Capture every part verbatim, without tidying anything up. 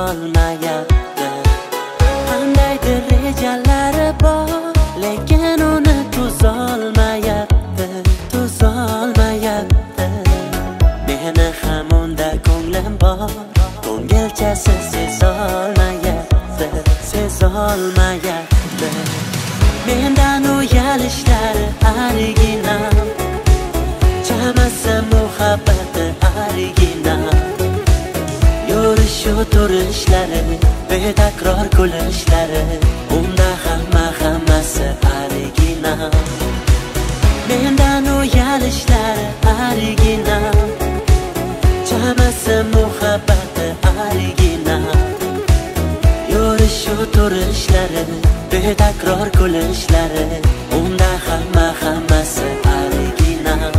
olmayapti. Qandaydir rejalari bor, lekin uni tuzolmayapti, tuzolmayapti. Meni ham unda ko'nglim bor, ko'ngilchasi sezolmayapti, sezolmayapti. Mendan uyalishlari original, chamasi muhabbati original. Yurishu turishlari, betakror kulishlari, unda hamma hammasi original. Mendan uyalishlari original, chamasi muhabbati original. Yurishu turishlari, betakror kulishlari, unda hamma hammasi original.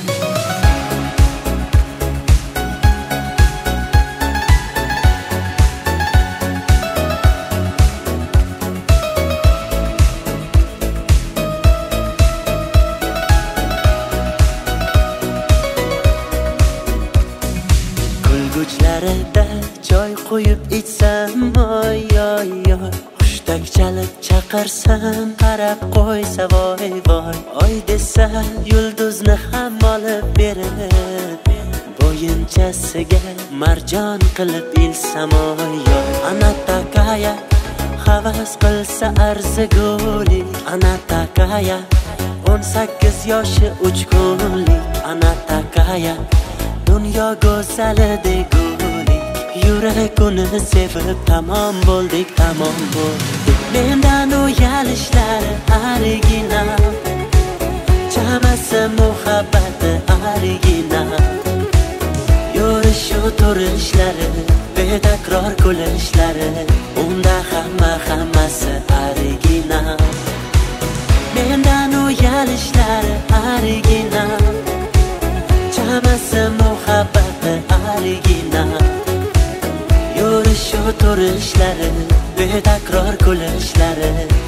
Kulguchlarida choy qo'yib ichsam, oy oy oy. Hushtak chalib chaqirsam, qarab qo'ysa voy voy. Oy desa yulduzni ham olib berib, bo'yinchasiga marjon qilib ilsam, oy oy. Ana takaya havas qilsa arziguli, ana takaya o'n sakkiz yoshi uch kunlik, ana takaya dunyo go'zali degulik. Yurak uni sevib tamom bo'ldik, tamom bo'ldik. Mendan uyalishlari original, chamasi muhabbati original. Yurishu turishlari, betakror kulishlari, unda hamma hammasi original. Mendan uyalishlari original, chamasi muhabbati original. Yurishu turishlari, betakror kulishlari,